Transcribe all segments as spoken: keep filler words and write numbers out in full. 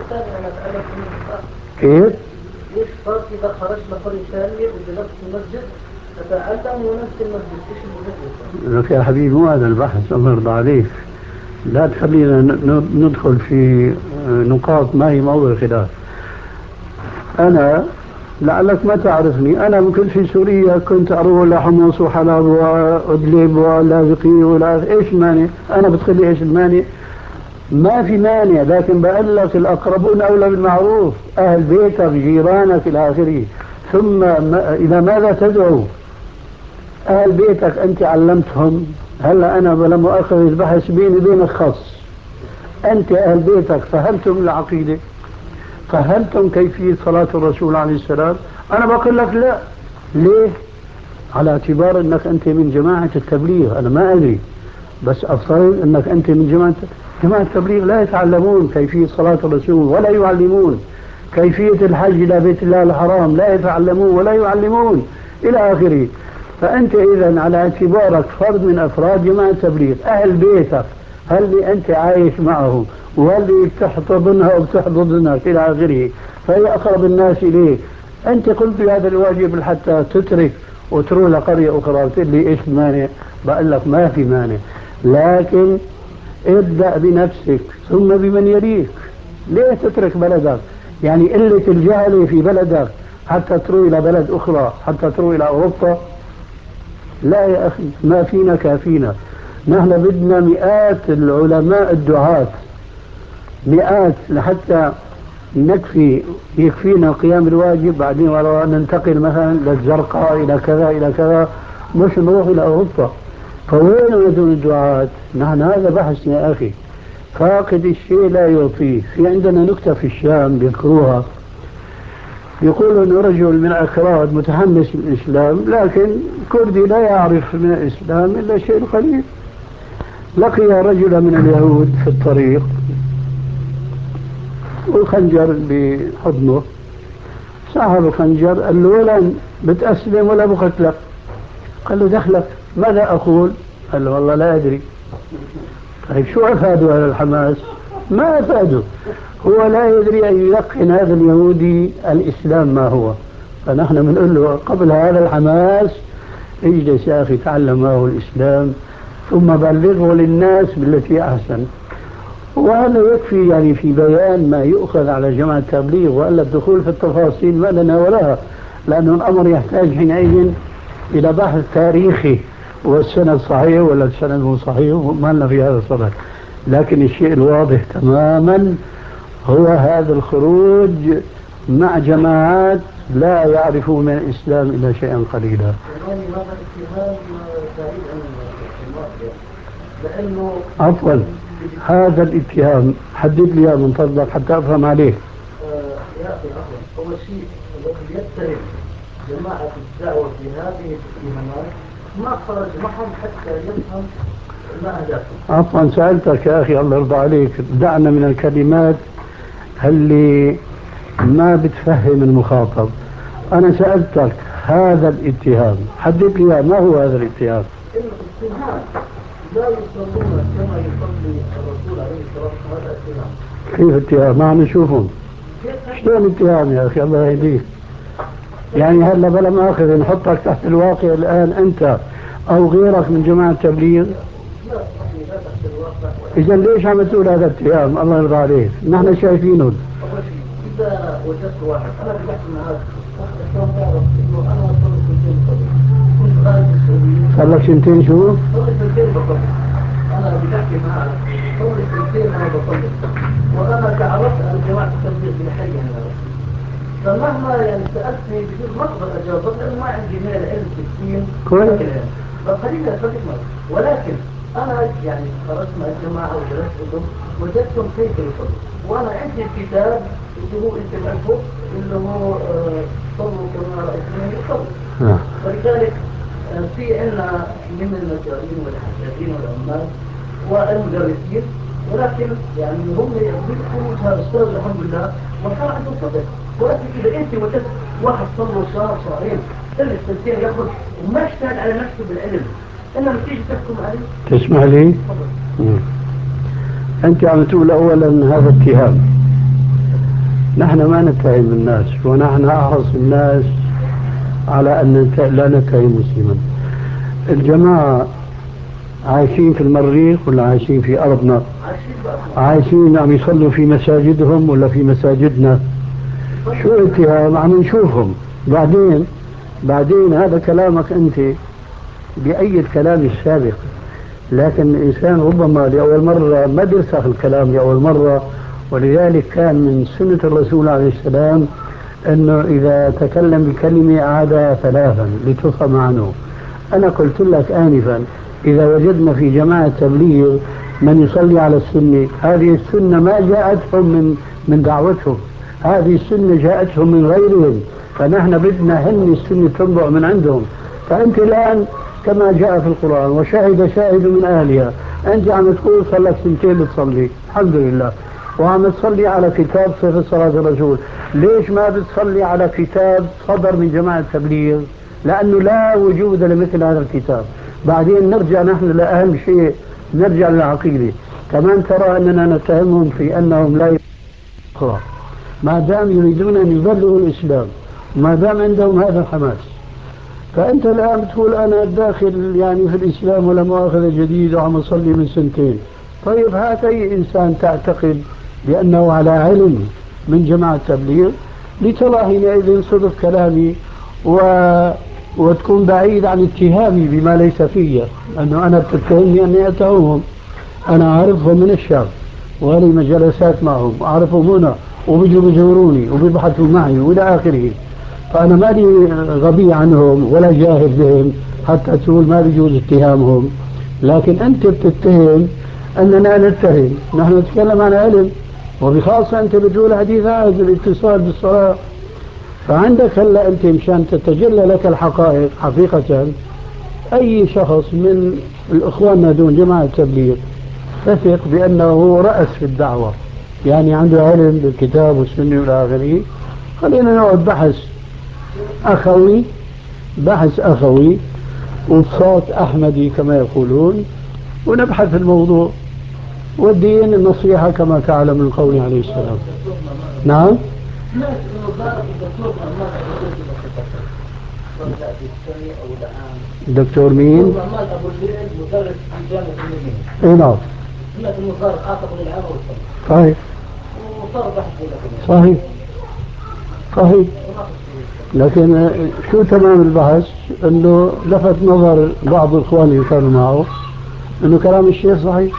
ثانية أنا أتعلم في المسجد. كيف؟ إيش صار إذا خرجنا قرية ثانية وجلست في المسجد نتعلم وننسى المسجد، إيش المسجد؟ لك يا حبيبي مو هذا البحث، الله يرضى عليك. لا تخلينا ندخل في نقاط ما هي موضوع خلاف. أنا لعلك ما تعرفني، أنا كنت في سوريا كنت أروح لحمص وحلب وأدلب ولاذقي ولا إيش مانع؟ أنا بتخلي إيش المانع؟ ما في مانع، لكن بقول لك الأقربون أولى بالمعروف، أهل بيتك جيرانك إلى آخره. ثم ما إلى ماذا تدعو؟ أهل بيتك أنت علمتهم. هلا أنا بلا مؤاخذة البحث بيني وبينك خاص. أنت أهل بيتك فهمتم العقيدة؟ فهمتم كيفية صلاة الرسول عليه السلام؟ أنا بقول لك لا. ليه؟ على اعتبار أنك أنت من جماعة التبليغ. أنا ما أدري، بس أفترض أنك أنت من جماعة جماعة التبليغ. لا يتعلمون كيفية صلاة الرسول ولا يعلمون كيفية الحج إلى بيت الله الحرام، لا يتعلمون ولا يعلمون إلى آخره. فأنت إذن على اعتبارك فرد من أفراد جماعة التبليغ، أهل بيتك هل أنت عايش معهم واللي بتحتضنها وبتحضنك إلى آخره، فهي أقرب الناس إليك. أنت قلت بهذا الواجب حتى تترك وتروح لقرية أخرى وتقول لي إيش المانع؟ بقول لك ما في مانع، لكن ابدأ بنفسك ثم بمن يليك. ليه تترك بلدك؟ يعني قلة الجهل في بلدك حتى تروح إلى بلد أخرى، حتى تروح إلى أوروبا؟ لا يا أخي، ما فينا كافينا. نحن بدنا مئات العلماء الدعاة، مئات لحتى نكفي يكفينا قيام الواجب. بعدين ننتقل مثلا للزرقاء إلى كذا إلى كذا، مش نروح إلى أوروبا. فوين بدون الدعاة؟ نحن هذا بحثنا يا أخي. فاقد الشيء لا يعطيه. في عندنا نكتة في الشام بيذكروها، يقول أنه رجل من أكراد متحمس للإسلام، لكن كردي لا يعرف من الإسلام إلا شيء قليل. لقي رجلا من اليهود في الطريق والخنجر بحضنه، صاحب الخنجر قال له ولا بتأسلم ولا بقتلك؟ قال له دخلك، ماذا أقول؟ قال له والله لا أدري. طيب شو أفادوا هذا الحماس؟ ما أفادوا. هو لا يدري أن يلقن هذا اليهودي الإسلام ما هو. فنحن بنقول له قبل هذا الحماس اجلس يا أخي تعلم ما هو الإسلام ثم بلغه للناس بالتي أحسن. وهذا يكفي يعني في بيان ما يؤخذ على جماعة التبليغ، وإلا الدخول في التفاصيل ما لنا ولا، لأن الأمر يحتاج حينئذ إلى بحث تاريخي والسند صحيح ولا السند مو صحيح، وما لنا في هذا الصدد. لكن الشيء الواضح تماما هو هذا الخروج مع جماعات لا يعرفون من الإسلام إلا شيئا قليلا. عفوا، هذا الاتهام حدد لي من فضلك حتى أفهم عليه. يا أخي عفوا، أول شيء الذي يتهم جماعة الدعوة في هذه الاتهامات ما خرج معهم حتى يفهم ما أهدافهم. عفوا سألتك يا أخي الله يرضى عليك، دعنا من الكلمات اللي ما بتفهم المخاطب. أنا سألتك هذا الاتهام حدد لي ما هو هذا الاتهام. الاتهام لا يصلون كما يصلي الرسول عليه الصلاة والسلام، هذا اتهام. كيف اتهام؟ ما عم نشوفهم. شلون اتهام يا أخي الله يهديك؟ يعني هلا بلا ما أخذ نحطك تحت الواقع الآن أنت أو غيرك من جماعة التبليغ. إذا ليش عم تقول هذا اتهام؟ الله يرضى عليك، نحن شايفينه. أول شيء إذا وجدت واحد، أنا بحكي معك عشان تعرف إنه أنا وصلت سنتين بطبيعي، كنت خارج السعودية. صار لك سنتين شو؟ صار سنتين بطبيعي. أنا بحكي معك صار سنتين أنا بطبيعي، وأنا تعرفت على جماعة التبليغ بالحي هنا. فمهما يعني سألتني بجوز ما أقدر أجاوبك لأنه ما عندي من العلم في الدين. كويس. فخليني أصدق معك، ولكن أنا يعني خرجت مع الجماعة وجلست لهم وجدتهم كيف يصلوا، وأنا عندي الكتاب اللي هو أنت تعرفه اللي هو آه صلوا كما رأيتموني يصلوا. فلذلك آه في عندنا من النجارين والحدادين والعمال والمدرسين، ولكن يعني هم يكونوا أستاذ الحمد لله وكان عندهم صدق. ولكن إذا أنت وجدت واحد صلوا شهر شهرين اللي السنتين يخرج وما اشتغل على نفسه بالعلم، أنا نتيجة تحكم عليه. تسمح لي؟ أنت عم تقول أولا هذا اتهام، نحن ما نتهم الناس، ونحن أحرص الناس على أن لا نتهم مسلما. الجماعة عايشين في المريخ ولا عايشين في أرضنا؟ عايشين عم يصلوا في مساجدهم ولا في مساجدنا؟ شو اتهام؟ عم نشوفهم. بعدين بعدين هذا كلامك أنت بأي الكلام السابق، لكن الإنسان ربما لأول مرة ما درسه الكلام لأول مرة، ولذلك كان من سنة الرسول عليه السلام أنه إذا تكلم بكلمة أعادها ثلاثا لتفهم عنه. أنا قلت لك آنفا إذا وجدنا في جماعة تبليغ من يصلي على السنة، هذه السنة ما جاءتهم من من دعوتهم، هذه السنة جاءتهم من غيرهم، فنحن بدنا هن السنة تنبع من عندهم. فأنت الآن كما جاء في القرآن وشاهد شاهد من أهلها، أنت عم تقول صار لك سنتين بتصلي الحمد لله، وعم تصلي على كتاب صفة صلاة الرسول، ليش ما بتصلي على كتاب صدر من جماعة تبليغ؟ لأنه لا وجود لمثل هذا الكتاب. بعدين نرجع نحن لأهم شيء، نرجع للعقيدة. كمان ترى أننا نتهمهم في أنهم لا يقرأ، ما دام يريدون أن يبلغوا الإسلام، ما دام عندهم هذا الحماس. فأنت الآن بتقول أنا داخل يعني في الإسلام ولا مؤاخذة جديد وعم أصلي من سنتين. طيب هات أي إنسان تعتقد بأنه على علم من جماعة التبليغ لترى حينئذ صدق كلامي و... وتكون بعيد عن اتهامي بما ليس فيه، أنه أنا بتتهمني أني أتهمهم. أنا أعرفهم من الشام ولي جلسات معهم، أعرفهم هنا وبيجوا بيزوروني وبيبحثوا معي وإلى آخره. فأنا ما لي غبي عنهم ولا جاهل بهم حتى تقول ما بيجوز اتهامهم. لكن أنت بتتهم أننا نتهم، نحن نتكلم عن علم، وبخاصة أنت بتقول حديث عهد الاتصال بالصلاة. فعندك هلا أنت مشان تتجلى لك الحقائق حقيقة، أي شخص من الإخوان دون جماعة التبليغ تثق بأنه هو رأس في الدعوة، يعني عنده علم بالكتاب والسنة والى آخره. خلينا نقعد بحث أخوي، بحث أخوي وبصوت أحمدي كما يقولون، ونبحث الموضوع. والدين النصيحة كما تعلم من قوله عليه السلام. نعم. دكتور مين؟ أبو الليل مدرس في جامعة المدينة. اي نعم. هناك المصدر خاطب للعام والصلاة. صحيح. وصار بحث صحيح. صحيح. لكن شو تمام البحث؟ انه لفت نظر بعض الاخوان اللي كانوا معه انه كلام الشيخ صحيح.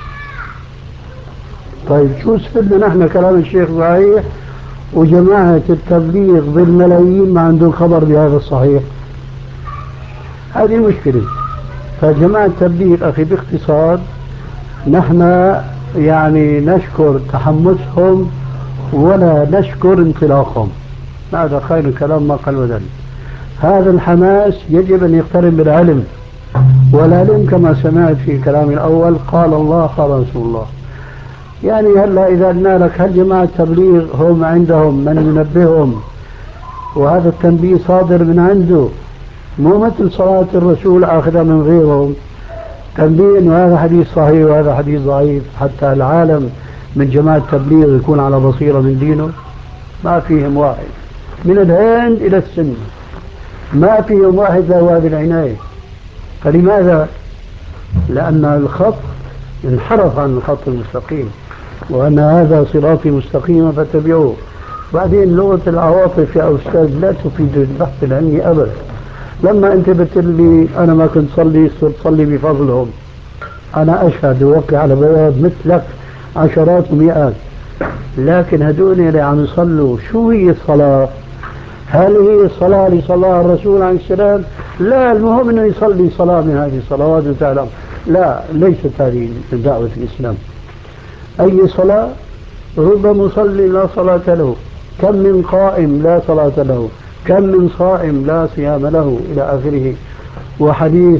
طيب شو استفدنا نحن كلام الشيخ صحيح وجماعة التبليغ بالملايين ما عندهم خبر بهذا الصحيح؟ هذه المشكلة. فجماعة التبليغ أخي باختصار نحن يعني نشكر تحمسهم ولا نشكر انطلاقهم، هذا خير الكلام ما قل ودل. هذا الحماس يجب أن يقترن بالعلم، والعلم كما سمعت في كلامي الأول قال الله قال رسول الله. يعني هلا إذا قلنا لك هل جماعة التبليغ هم عندهم من ينبههم وهذا التنبيه صادر من عنده، مو مثل صلاة الرسول آخذها من غيرهم تنبيه انه هذا حديث صحيح وهذا حديث ضعيف حتى العالم من جماعة التبليغ يكون على بصيرة من دينه. ما فيهم واحد من الهند إلى السن، ما فيهم واحد له هذه العناية. فلماذا؟ لأن الخط انحرف عن الخط المستقيم، وأن هذا صراطي مستقيما فاتبعوه. بعدين لغة العواطف يا أستاذ لا تفيد البحث العلمي أبدا. لما أنت بتقول أنا ما كنت صلي صرت صلي بفضلهم، أنا أشهد ووقع على بياض مثلك عشرات ومئات، لكن هدول اللي عم يصلوا شو هي الصلاة؟ هل هي الصلاة اللي صلاها الرسول عليه السلام؟ لا، المهم أنه يصلي صلاة من هذه الصلوات وتعلم. لا، ليست هذه دعوة الإسلام. أي صلاة؟ رب مصلي لا صلاة له، كم من قائم لا صلاة له، كم من صائم لا صيام له إلى آخره. وحديث